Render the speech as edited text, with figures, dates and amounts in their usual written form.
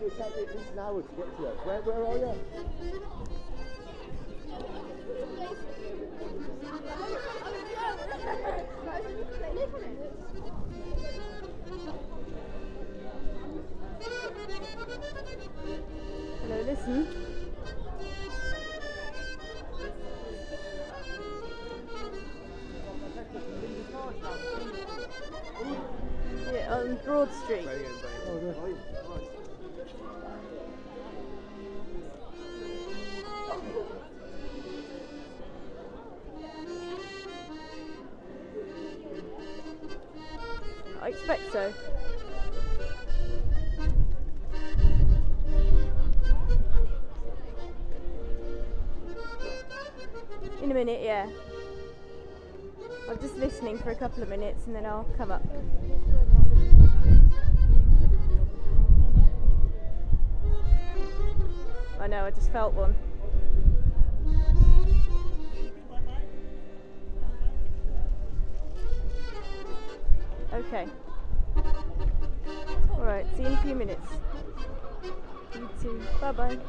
it'll take me at least an hour to get to you. Where are you? Hello, listen. Yeah, on Broad Street. I expect so. In a minute, yeah. I'm just listening for a couple of minutes and then I'll come up. I know, I just felt one. Okay. Alright, see you in a few minutes. You too. Bye bye.